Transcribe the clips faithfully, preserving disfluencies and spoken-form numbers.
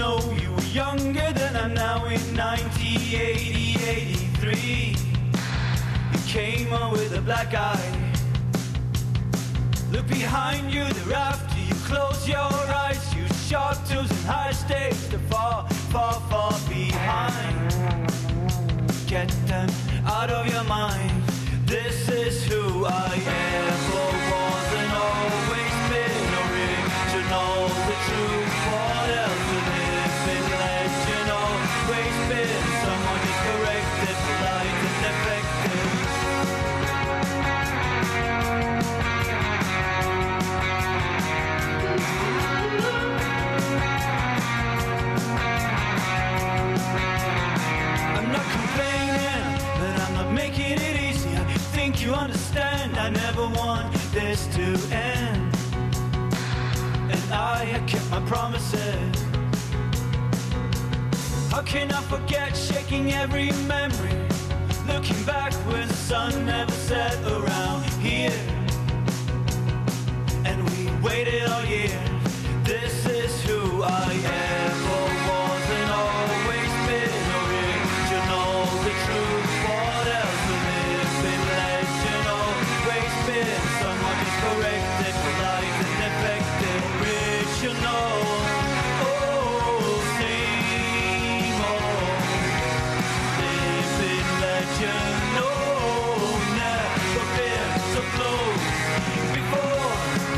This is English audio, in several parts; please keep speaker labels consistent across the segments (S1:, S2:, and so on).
S1: know you were younger than I'm now in ninety, eighty, eighty-three. You came on with a black eye. Look behind you, they're after you. Close your eyes, you sharp tools and high stakes. They're far, far, far behind. Get them out of your mind. This is who I ever was and always been. Original, the truth, what else to live in legend? Always been someone who's corrected, polite and effective. I'm not complaining, but I'm not making it easy. I think you understand, I never want this to end. And I have kept my promises. How can I forget shaking every memory? Looking back when the sun never set around here. And we waited all year. This is who I ever was and always been. Original, the truth, what else to live in legend? Always been someone who's corrected, polite and effective. Original, oh, same old. Live in legend, no, never been so close before.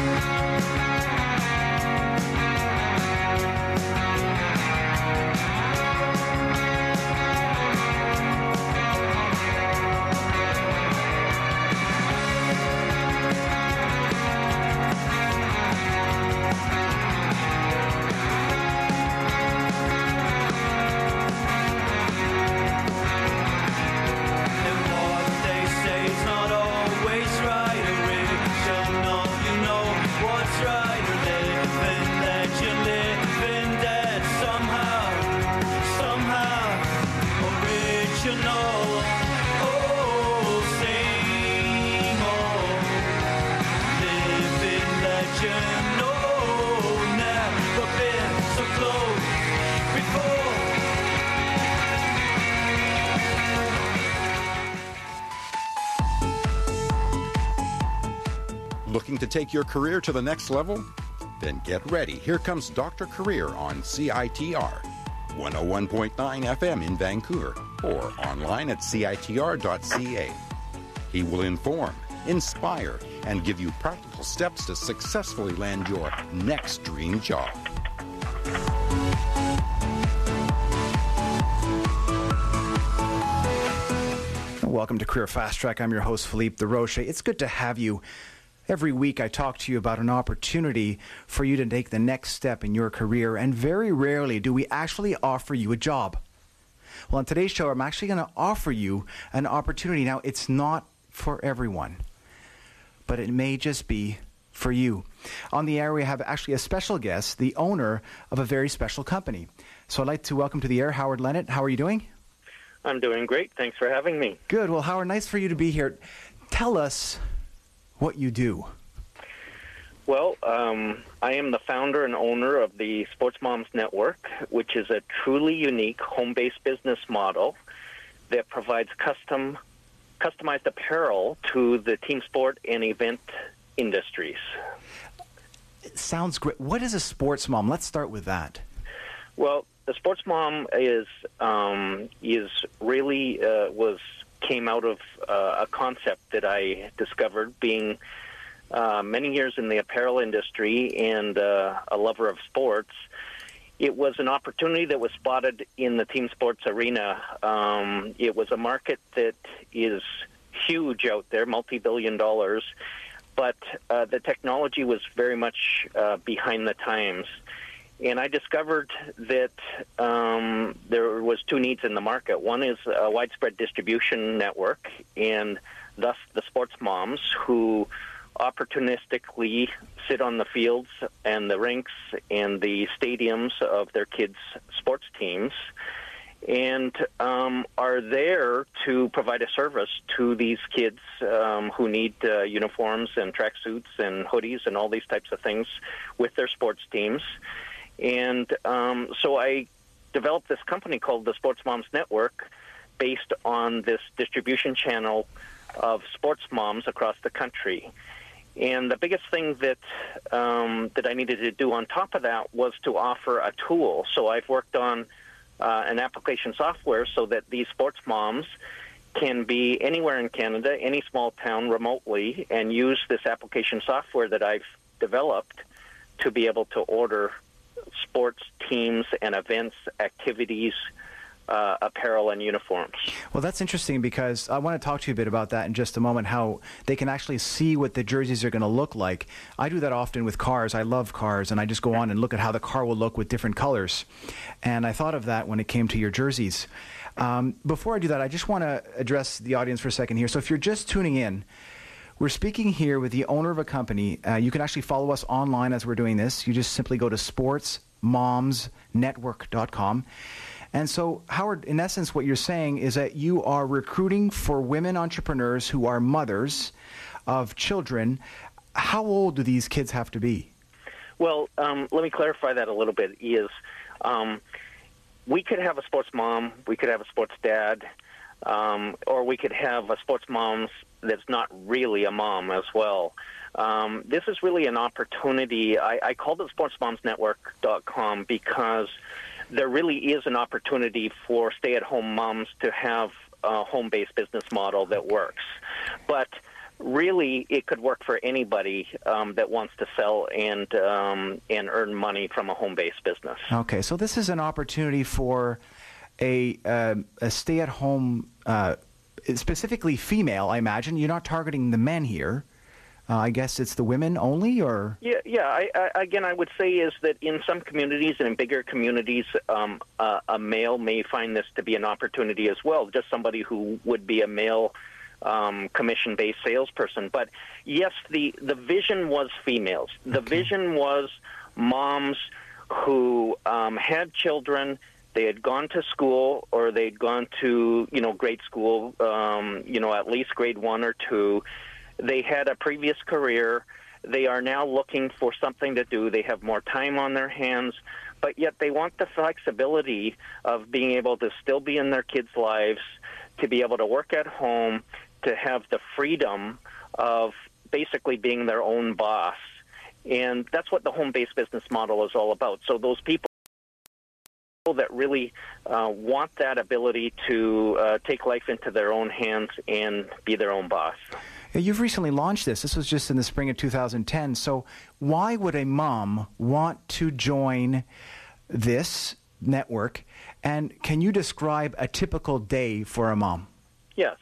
S2: Looking to take your career to the next level? Then get ready. Here comes Doctor Career on C I T R, one oh one point nine F M in Vancouver, or online at C I T R dot C A. He will inform, inspire, and give you practical steps to successfully land your next dream job.
S3: Welcome to Career Fast Track. I'm your host, Philippe Desrochers. It's good to have you. Every week I talk to you about an opportunity for you to take the next step in your career, and very rarely do we actually offer you a job. Well, on today's show, I'm actually going to offer you an opportunity. Now, it's not for everyone, but it may just be for you. On the air, we have actually a special guest, the owner of a very special company. So I'd like to welcome to the air Howard Lennett. How are you doing?
S4: I'm doing great. Thanks for having me.
S3: Good. Well, Howard, nice for you to be here. Tell us what you do.
S4: Well, um, I am the founder and owner of the Sports Moms Network, which is a truly unique home-based business model that provides custom, customized apparel to the team sport and event industries.
S3: It sounds great. What is a sports mom? Let's start with that.
S4: Well, the Sports Mom is um, is really uh, was came out of uh, a concept that I discovered being uh, many years in the apparel industry and uh, a lover of sports. It was an opportunity that was spotted in the team sports arena. Um, it was a market that is huge out there, multi-billion dollars, but uh, the technology was very much uh, behind the times. And I discovered that um, there was two needs in the market. One is a widespread distribution network, and thus the sports moms who opportunistically sit on the fields and the rinks and the stadiums of their kids' sports teams and um, are there to provide a service to these kids um, who need uh, uniforms and tracksuits and hoodies and all these types of things with their sports teams. And um, so I developed this company called the Sports Moms Network based on this distribution channel of sports moms across the country. And the biggest thing that um, that I needed to do on top of that was to offer a tool. So I've worked on uh, an application software so that these sports moms can be anywhere in Canada, any small town remotely, and use this application software that I've developed to be able to order sports teams and events, activities, Uh, apparel and uniforms.
S3: Well, that's interesting because I want to talk to you a bit about that in just a moment, how they can actually see what the jerseys are going to look like. I do that often with cars. I love cars, and I just go on and look at how the car will look with different colors. And I thought of that when it came to your jerseys. Um, before I do that, I just want to address the audience for a second here. So if you're just tuning in, we're speaking here with the owner of a company. Uh, you can actually follow us online as we're doing this. You just simply go to sports moms network dot com. And so, Howard, in essence, what you're saying is that you are recruiting for women entrepreneurs who are mothers of children. How old do these kids have to be?
S4: Well, um, let me clarify that a little bit. Is um, we could have a sports mom, we could have a sports dad, um, or we could have a sports mom that's not really a mom as well. Um, this is really an opportunity. I, I called it sports moms network dot com because there really is an opportunity for stay-at-home moms to have a home-based business model that works. But really, it could work for anybody um, that wants to sell and um, and earn money from a home-based business.
S3: Okay, so this is an opportunity for a uh, a stay-at-home, uh, specifically female, I imagine. You're not targeting the men here. Uh, I guess it's the women only, or?
S4: Yeah, yeah. I, I, again, I would say is that in some communities and in bigger communities, um, uh, a male may find this to be an opportunity as well, just somebody who would be a male um, commission-based salesperson. But yes, the, the vision was females. The okay. vision was moms who um, had children. They had gone to school, or they'd gone to, you know, grade school, um, you know, at least grade one or two. They had a previous career. They are now looking for something to do. They have more time on their hands, but yet they want the flexibility of being able to still be in their kids' lives, to be able to work at home, to have the freedom of basically being their own boss. And that's what the home-based business model is all about. So those people that really uh, want that ability to uh, take life into their own hands and be their own boss.
S3: You've recently launched this. This was just in the spring of two thousand ten. So why would a mom want to join this network? And can you describe a typical day for a mom?
S4: Yes.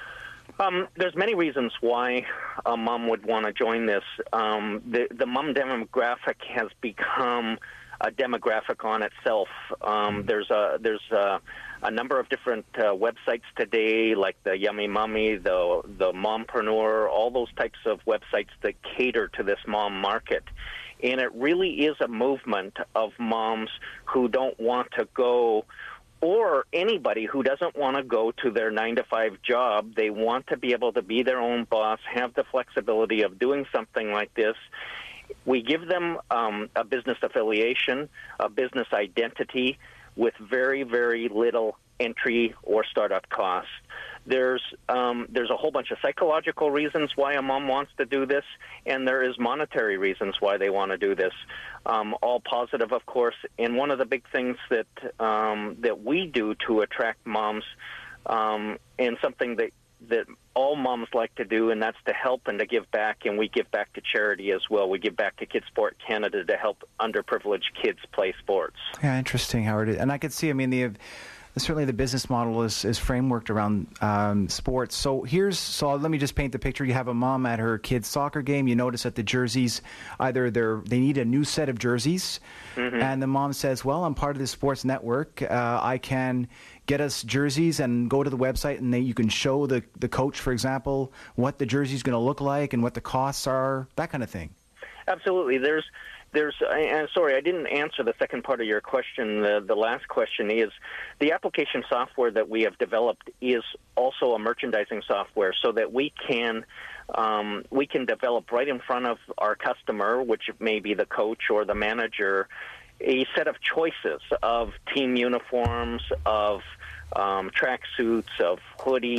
S4: Um, there's many reasons why a mom would want to join this. Um, the, the mom demographic has become a demographic on itself. Um, there's a there's a, a number of different uh, websites today, like the Yummy Mummy, the the Mompreneur, all those types of websites that cater to this mom market. And it really is a movement of moms who don't want to go, or anybody who doesn't want to go to their nine to five job. They want to be able to be their own boss, have the flexibility of doing something like this. We give them um, a business affiliation, a business identity with very, very little entry or startup costs. There's um, there's a whole bunch of psychological reasons why a mom wants to do this, and there is monetary reasons why they want to do this. Um, all positive, of course. And one of the big things that um, that we do to attract moms, um, and something that that all moms like to do, and that's to help and to give back, and we give back to charity as well. We give back to Kids Sport Canada to help underprivileged kids play sports.
S3: Yeah, interesting, Howard. And I could see, I mean, the certainly the business model is, is frameworked around um, sports. So here's, so let me just paint the picture. You have a mom at her kid's soccer game. You notice that the jerseys, either they're, they need a new set of jerseys, mm-hmm. and the mom says, well, I'm part of this sports network. Uh, I can get us jerseys and go to the website, and they, you can show the, the coach, for example, what the jersey's going to look like and what the costs are, that kind of thing.
S4: Absolutely. There's There's, uh, sorry, I didn't answer the second part of your question. The, the last question is, the application software that we have developed is also a merchandising software, so that we can um, we can develop right in front of our customer, which may be the coach or the manager, a set of choices of team uniforms, of um, tracksuits, of hoodies.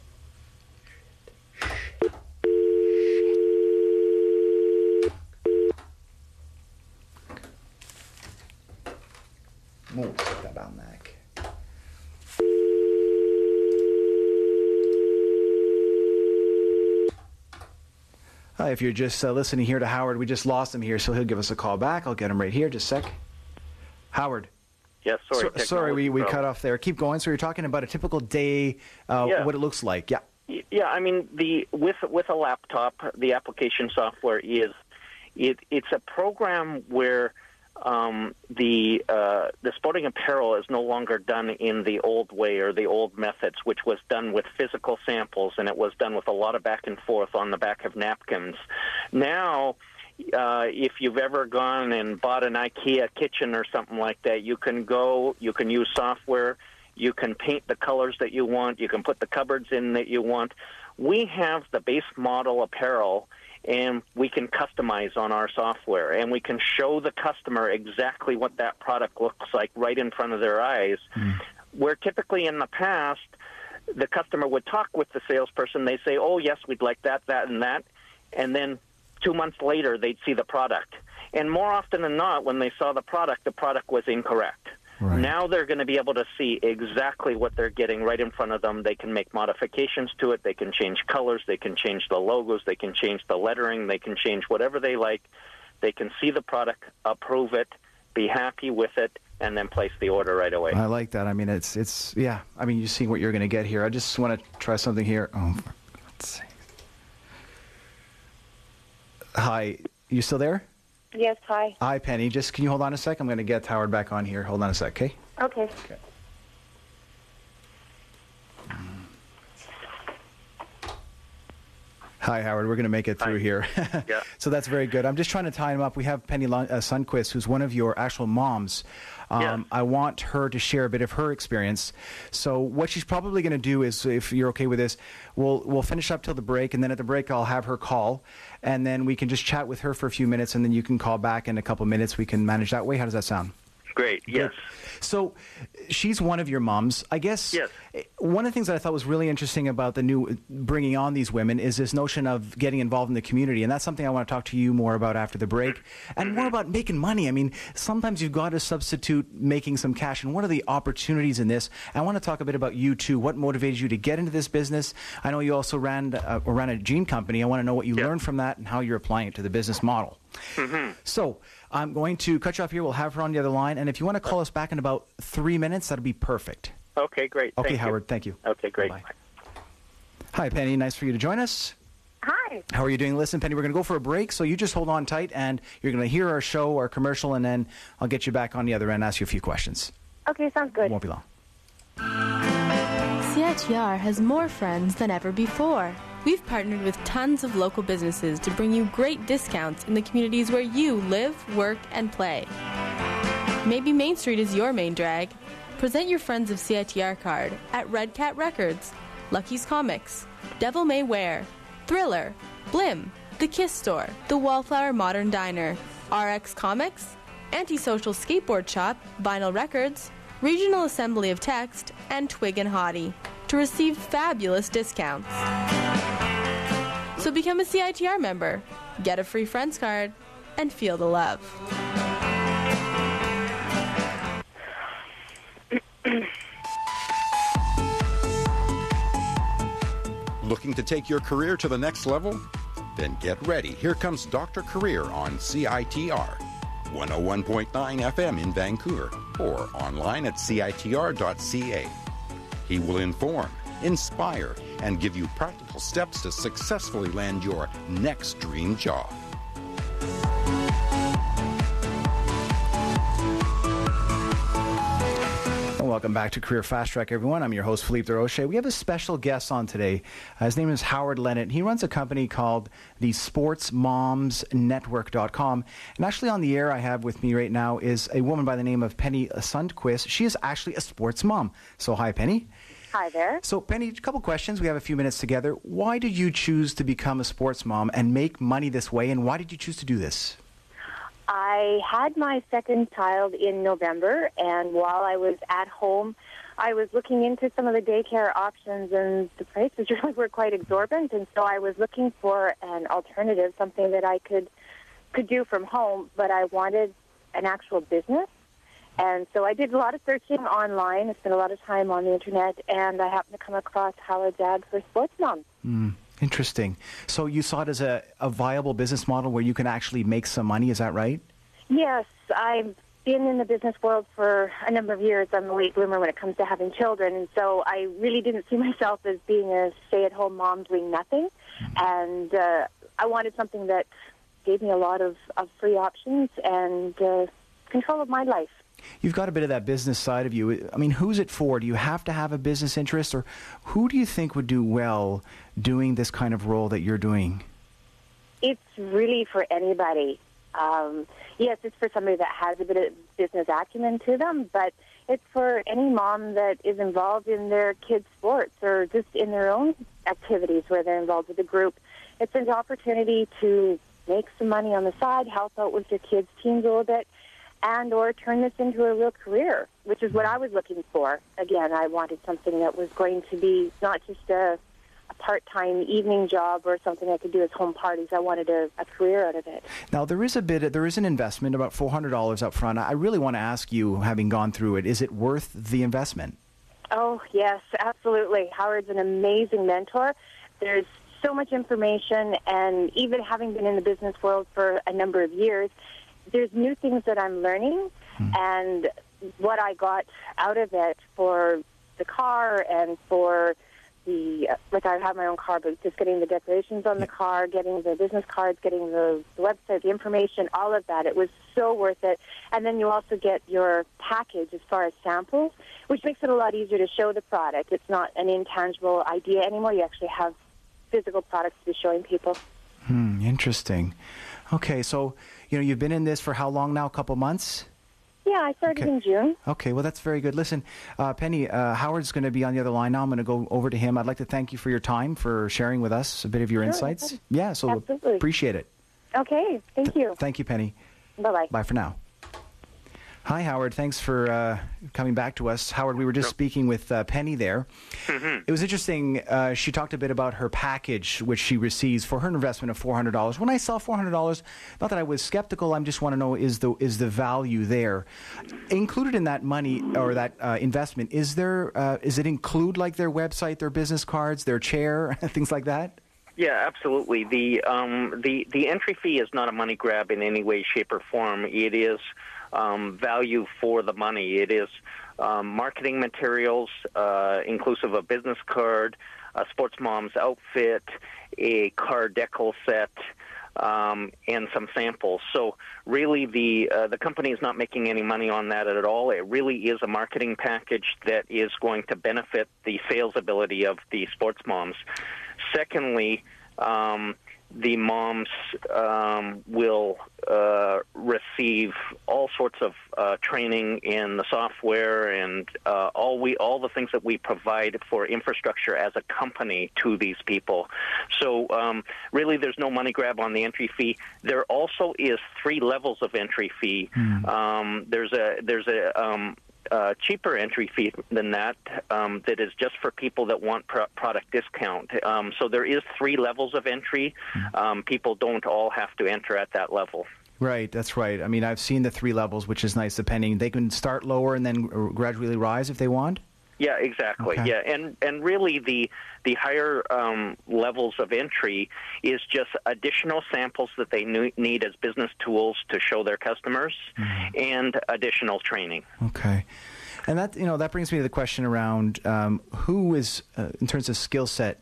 S3: Uh, if you're just uh, listening here to Howard, we just lost him here, so he'll give us a call back. I'll get him right here. Just a sec. Howard.
S4: Yes, sorry.
S3: So, sorry, we, we cut off there. Keep going. So you're talking about a typical day, uh,
S4: Yeah.
S3: what it looks like. Yeah.
S4: Yeah, I mean, the with with a laptop, the application software is it it's a program where um, the uh, the sporting apparel is no longer done in the old way or the old methods, which was done with physical samples, and it was done with a lot of back and forth on the back of napkins. Now, uh, if you've ever gone and bought an IKEA kitchen or something like that, you can go, you can use software. You can paint the colors that you want. You can put the cupboards in that you want. We have the base model apparel, and we can customize on our software, and we can show the customer exactly what that product looks like right in front of their eyes. Mm. Where typically in the past, the customer would talk with the salesperson. They say, oh, yes, we'd like that, that, and that. And then two months later, they'd see the product. And more often than not, when they saw the product, the product was incorrect. Right. Now they're going to be able to see exactly what they're getting right in front of them. They can make modifications to it. They can change colors. They can change the logos. They can change the lettering. They can change whatever they like. They can see the product, approve it, be happy with it, and then place the order right away.
S3: I like that. I mean, it's, it's yeah. I mean, you see what you're going to get here. I just want to try something here. Oh, for God's sake. Hi, you still there?
S5: Yes, hi.
S3: Hi, Penny. Just can you hold on a sec? I'm going to get Howard back on here. Hold on a sec, okay?
S5: Okay.
S3: Okay. Hi, Howard. We're going to make it through
S4: Hi.
S3: here.
S4: Yeah.
S3: So that's very good. I'm just trying to tie him up. We have Penny Lund- uh, Sundquist, who's one of your actual moms. Um,
S4: Yeah.
S3: I want her to share a bit of her experience. So what she's probably going to do is, if you're okay with this, we'll we'll finish up till the break, and then at the break I'll have her call, and then we can just chat with her for a few minutes, and then you can call back in a couple minutes. We can manage that way. How does that sound?
S4: Great, yes.
S3: Good. So she's one of your moms. I guess
S4: Yes.
S3: one of the things that I thought was really interesting about the new bringing on these women is this notion of getting involved in the community. And that's something I want to talk to you more about after the break, and more about making money. I mean, sometimes you've got to substitute making some cash. And what are the opportunities in this? I want to talk a bit about you, too. What motivated you to get into this business? I know you also ran, uh, or ran a jean company. I want to know what you
S4: Yeah.
S3: learned from that and how you're applying it to the business model.
S4: Mm-hmm.
S3: So I'm going to cut you off here. We'll have her on the other line. And if you want to call us back in about three minutes, that'll be perfect.
S4: Okay, great.
S3: Okay,
S4: Thank
S3: Howard.
S4: You.
S3: Thank you.
S4: Okay, great.
S3: Bye. Hi, Penny. Nice for you to join us.
S5: Hi.
S3: How are you doing? Listen, Penny, we're going to go for a break, so you just hold on tight, and you're going to hear our show, our commercial, and then I'll get you back on the other end and ask you a few questions.
S5: Okay, sounds good.
S3: Won't be long.
S6: C I T R has more friends than ever before. We've partnered with tons of local businesses to bring you great discounts in the communities where you live, work, and play. Maybe Main Street is your main drag. Present your Friends of C I T R card at Red Cat Records, Lucky's Comics, Devil May Wear, Thriller, Blim, The Kiss Store, The Wallflower Modern Diner, R X Comics, Antisocial Skateboard Shop, Vinyl Records, Regional Assembly of Text, and Twig and Hottie to receive fabulous discounts. So become a C I T R member, get a free Friends card, and feel the love.
S2: Looking to take your career to the next level? Then get ready. Here comes Doctor Career on C I T R, one oh one point nine F M in Vancouver, or online at C I T R dot C A. He will inform, inspire, and give you practical steps to successfully land your next dream job.
S3: Welcome back to Career Fast Track, everyone. I'm your host, Philippe Desrochers. We have a special guest on today. Uh, his name is Howard Leonard. He runs a company called the Sports Moms Network dot com. And actually on the air I have with me right now is a woman by the name of Penny Sundquist. She is actually a sports mom. So hi, Penny.
S5: Hi there.
S3: So Penny, a couple questions. We have a few minutes together. Why did you choose to become a sports mom and make money this way, and why did you choose to do this?
S5: I had my second child in November, and while I was at home, I was looking into some of the daycare options, and the prices really were quite exorbitant, and so I was looking for an alternative, something that I could could do from home, but I wanted an actual business. And so I did a lot of searching online. I spent a lot of time on the internet, and I happened to come across Howard's ad for Sports Mom.
S3: Mm, interesting. So you saw it as a, a viable business model where you can actually make some money, is that right?
S5: Yes, I've been in the business world for a number of years. I'm a late bloomer when it comes to having children, and so I really didn't see myself as being a stay-at-home mom doing nothing. Mm-hmm. And uh, I wanted something that gave me a lot of, of free options and uh, control of my life.
S3: You've got a bit of that business side of you. I mean, who's it for? Do you have to have a business interest, or who do you think would do well doing this kind of role that you're doing?
S5: It's really for anybody. Um, yes, it's for somebody that has a bit of business acumen to them, but it's for any mom that is involved in their kids' sports or just in their own activities where they're involved with a group. It's an opportunity to make some money on the side, help out with your kids' teams a little bit, and or turn this into a real career, which is what I was looking for. Again, I wanted something that was going to be not just a, a part-time evening job or something I could do as home parties. I wanted a, a career out of it.
S3: Now, there is a bit, there is an investment, about four hundred dollars up front. I really want to ask you, having gone through it, is it worth the investment?
S5: Oh, yes, absolutely. Howard's an amazing mentor. There's so much information, and even having been in the business world for a number of years, there's new things that I'm learning, hmm. and what I got out of it for the car and for the, like I have my own car, but just getting the decorations on yeah. the car, getting the business cards, getting the, the website, the information, all of that, it was so worth it. And then you also get your package as far as samples, which makes it a lot easier to show the product. It's not an intangible idea anymore. You actually have physical products to be showing people.
S3: Hmm, interesting. Okay, so, you know, you've been in this for how long now? A couple months?
S5: Yeah, I started
S3: okay.
S5: in June.
S3: Okay, well, that's very good. Listen, uh, Penny, uh, Howard's going to be on the other line now. I'm going to go over to him. I'd like to thank you for your time, for sharing with us a bit of your
S5: sure,
S3: insights. Yeah, so
S5: absolutely.
S3: Appreciate it.
S5: Okay, thank you.
S3: Th- thank you, Penny.
S5: Bye-bye.
S3: Bye for now. Hi, Howard. Thanks for uh, coming back to us. Howard, we were just speaking with uh, Penny there. Mm-hmm. It was interesting. Uh, she talked a bit about her package, which she receives for her investment of four hundred dollars. When I saw four hundred dollars, not that I was skeptical, I just want to know, is the is the value there? Included in that money or that uh, investment, is there, uh, is it include like their website, their business cards, their chair, things like that?
S4: Yeah, absolutely. The um, the the entry fee is not a money grab in any way, shape, or form. It is um, value for the money. It is um, marketing materials, uh, inclusive of business card, a Sports Mom's outfit, a car decal set, um, and some samples. So really, the uh, the company is not making any money on that at all. It really is a marketing package that is going to benefit the sales ability of the Sports Moms. Secondly, um, the moms um, will uh, receive all sorts of uh, training in the software and uh, all we all the things that we provide for infrastructure as a company to these people. So um, really, there's no money grab on the entry fee. There also is three levels of entry fee. Mm. Um, there's a there's a um, Uh, cheaper entry fee than that, um, that is just for people that want pro- product discount. Um, so there is three levels of entry. Um, people don't all have to enter at that level.
S3: Right, that's right. I mean, I've seen the three levels, which is nice, depending. They can start lower and then gradually rise if they want?
S4: Yeah, exactly. Okay. Yeah, and and really the the higher um, levels of entry is just additional samples that they need as business tools to show their customers, mm-hmm. and additional training.
S3: Okay, and that you know that brings me to the question around um, who is uh, in terms of skill set.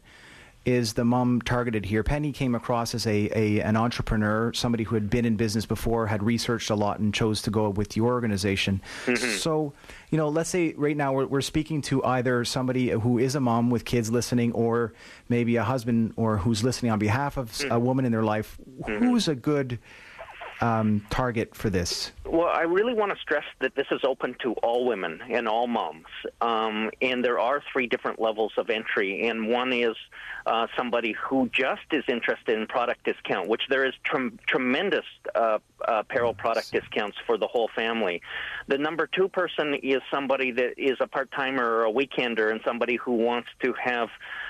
S3: Is the mom targeted here? Penny came across as a, a an entrepreneur, somebody who had been in business before, had researched a lot, and chose to go with your organization. Mm-hmm. So, you know, let's say right now we're, we're speaking to either somebody who is a mom with kids listening, or maybe a husband or who's listening on behalf of mm-hmm. a woman in their life. Mm-hmm. Who's a good um, target for this?
S4: Well, I really want to stress that this is open to all women and all moms. Um, and there are three different levels of entry. And one is uh, somebody who just is interested in product discount, which there is trem- tremendous uh, apparel product discounts for the whole family. The number two person is somebody that is a part-timer or a weekender and somebody who wants to have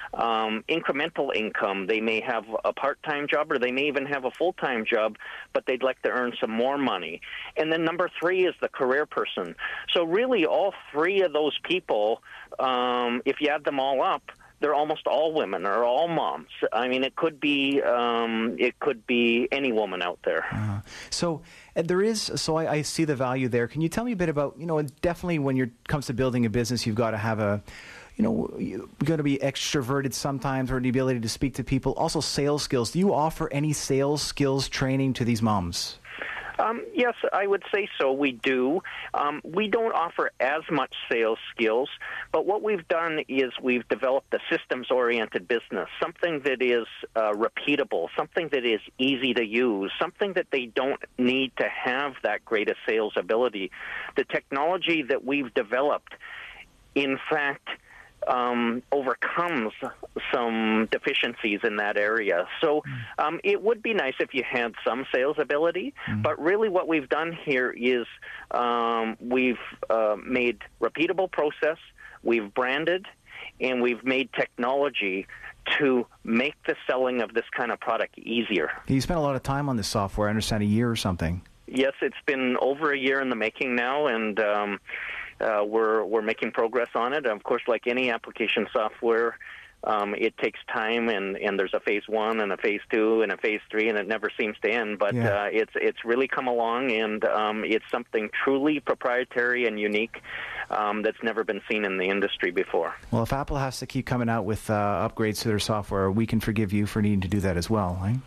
S4: um, incremental income. They may have a part-time job or they may even have a full-time job, but they'd like to earn some more money. And then number three is the career person. So really all three of those people, um, if you add them all up, they're almost all women or all moms. I mean, it could be um, it could be any woman out there.
S3: Uh, so uh, there is. So I, I see the value there. Can you tell me a bit about, you know, definitely when it comes to building a business, you've got to have a, you know, you've got to be extroverted sometimes, or the ability to speak to people. Also, sales skills. Do you offer any sales skills training to these moms?
S4: Um, yes, I would say so. We do. Um, we don't offer as much sales skills, but what we've done is we've developed a systems-oriented business, something that is uh, repeatable, something that is easy to use, something that they don't need to have that great a sales ability. The technology that we've developed, in fact, Um, overcomes some deficiencies in that area. So um, it would be nice if you had some sales ability, mm. but really what we've done here is um, we've uh, made repeatable process, we've branded, and we've made technology to make the selling of this kind of product easier.
S3: You spent a lot of time on this software, I understand a year or something.
S4: Yes, it's been over a year in the making now, and um, Uh, we're we're making progress on it. Of course, like any application software, um, it takes time, and, and there's a phase one and a phase two and a phase three, and it never seems to end. But
S3: yeah.
S4: uh, it's it's really come along, and um, it's something truly proprietary and unique um, that's never been seen in the industry before.
S3: Well, if Apple has to keep coming out with uh, upgrades to their software, we can forgive you for needing to do that as well, right?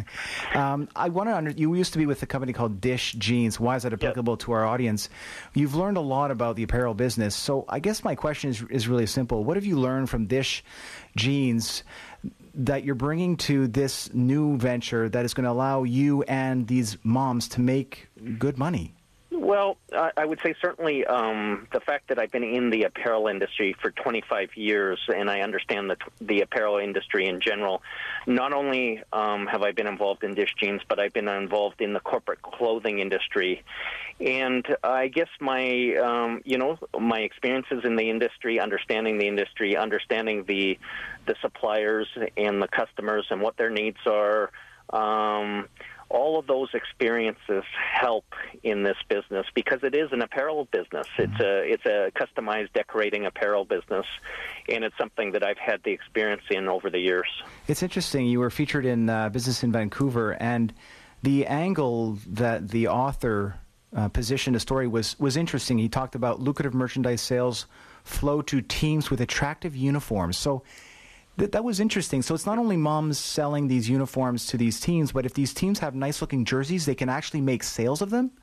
S3: um, I want to under, you used to be with a company called Dish Jeans. Why is that applicable yep. to our audience? You've learned a lot about the apparel business. So I guess my question is, is really simple. What have you learned from Dish Jeans that you're bringing to this new venture that is going to allow you and these moms to make good money?
S4: Well, uh, I would say certainly um, the fact that I've been in the apparel industry for twenty-five years, and I understand the, the apparel industry in general. Not only um, have I been involved in Dish Jeans, but I've been involved in the corporate clothing industry. And I guess my, um, you know, my experiences in the industry, understanding the industry, understanding the the suppliers and the customers and what their needs are. Um, all of those experiences help in this business because it is an apparel business. It's a it's a customized decorating apparel business, and it's something that I've had the experience in over the years.
S3: It's interesting. You were featured in uh, Business in Vancouver, and the angle that the author uh, positioned a story was, was interesting. He talked about lucrative merchandise sales flow to teams with attractive uniforms. So That, that was interesting. So it's not only moms selling these uniforms to these teams, but if these teams have nice-looking jerseys, they can actually make sales of them?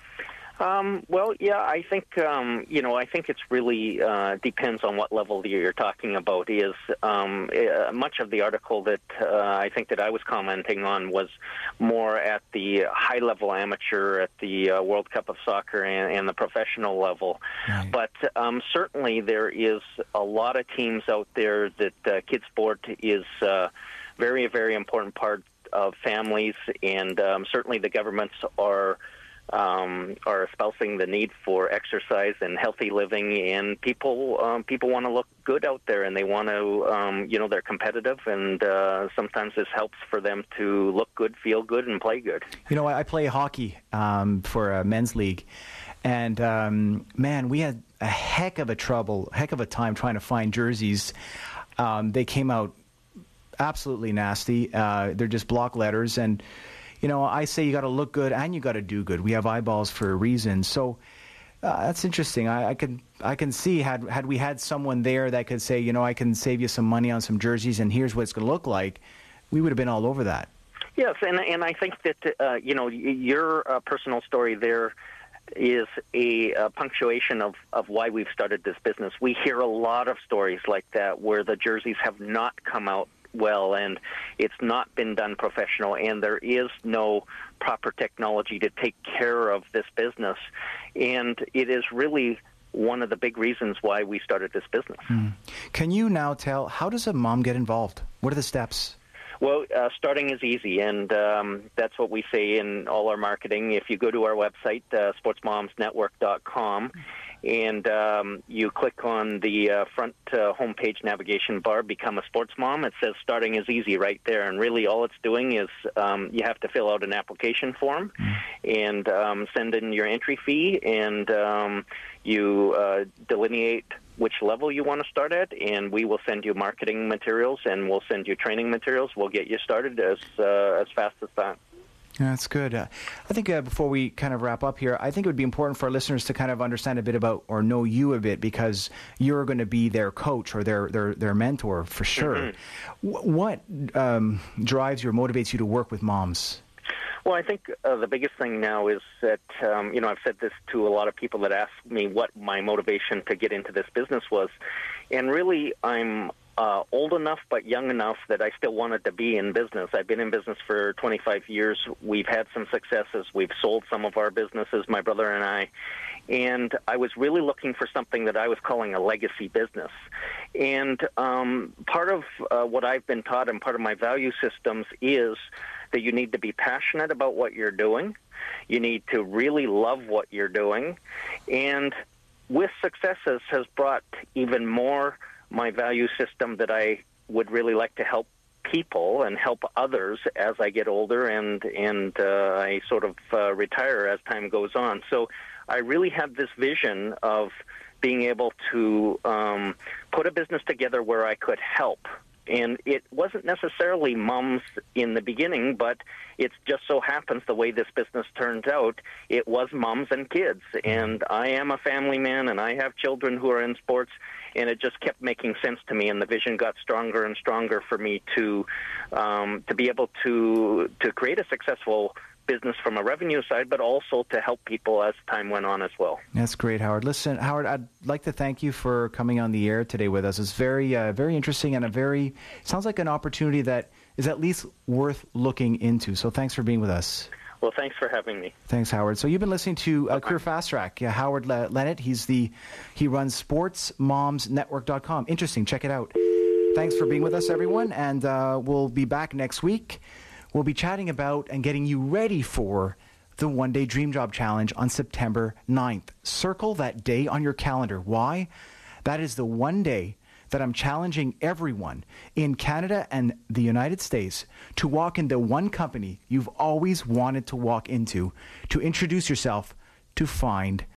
S4: Um, well, yeah, I think, um, you know, I think it's really uh, depends on what level you're talking about. Is um, uh, much of the article that uh, I think that I was commenting on was more at the high-level amateur, at the uh, World Cup of Soccer and, and the professional level. Right. But um, certainly there is a lot of teams out there that uh, kids sport is uh, very, very important part of families, and um, certainly the governments are Um, are espousing the need for exercise and healthy living, and people um, people want to look good out there, and they want to, um, you know, they're competitive, and uh, sometimes this helps for them to look good, feel good, and play good.
S3: You know, I, I play hockey um, for a men's league, and um, man, we had a heck of a trouble, heck of a time trying to find jerseys. Um, they came out absolutely nasty. Uh, they're just block letters, and you know, I say you got to look good and you got to do good. We have eyeballs for a reason. So uh, that's interesting. I, I can I can see had had we had someone there that could say, you know, I can save you some money on some jerseys, and here's what it's going to look like. We would have been all over that.
S4: Yes, and and I think that uh, you know your uh, personal story there is a, a punctuation of, of why we've started this business. We hear a lot of stories like that where the jerseys have not come out well, and it's not been done professional, and there is no proper technology to take care of this business. And it is really one of the big reasons why we started this business.
S3: Mm. Can you now tell, how does a mom get involved? What are the steps?
S4: Well, uh, starting is easy, and um, that's what we say in all our marketing. If you go to our website, uh, sports moms network dot com, and um, you click on the uh, front uh, homepage navigation bar, Become a Sports Mom, it says starting is easy right there. And really all it's doing is um, you have to fill out an application form and um, send in your entry fee, and um, you uh, delineate which level you want to start at, and we will send you marketing materials, and we'll send you training materials. We'll get you started as uh, as fast as that.
S3: Yeah, that's good. Uh, I think uh, before we kind of wrap up here, I think it would be important for our listeners to kind of understand a bit about or know you a bit, because you're going to be their coach or their their, their mentor for sure. Mm-hmm. W- what um, drives you or motivates you to work with moms?
S4: Well, I think uh, the biggest thing now is that, um, you know, I've said this to a lot of people that ask me what my motivation to get into this business was. And really, I'm uh, old enough but young enough that I still wanted to be in business. I've been in business for twenty-five years. We've had some successes. We've sold some of our businesses, my brother and I. And I was really looking for something that I was calling a legacy business. And um, part of uh, what I've been taught and part of my value systems is that you need to be passionate about what you're doing. You need to really love what you're doing. And with successes has brought even more my value system that I would really like to help people and help others as I get older and, and uh, I sort of uh, retire as time goes on. So I really have this vision of being able to um, put a business together where I could help. And it wasn't necessarily moms in the beginning, but it just so happens the way this business turns out, it was moms and kids. And I am a family man, and I have children who are in sports, and it just kept making sense to me. And the vision got stronger and stronger for me to um, to be able to to create a successful business from a revenue side, but also to help people as time went on as well.
S3: That's great, Howard. Listen, Howard, I'd like to thank you for coming on the air today with us. It's very, uh, very interesting and a very, sounds like an opportunity that is at least worth looking into. So thanks for being with us.
S4: Well, thanks for having me.
S3: Thanks, Howard. So you've been listening to uh, Career Fast Track. Yeah, Howard Le- Lennett, he's the, he runs sports moms network dot com. Interesting. Check it out. Thanks for being with us, everyone. And uh, we'll be back next week. We'll be chatting about and getting you ready for the One Day Dream Job Challenge on September ninth. Circle that day on your calendar. Why? That is the one day that I'm challenging everyone in Canada and the United States to walk into one company you've always wanted to walk into, to introduce yourself, to find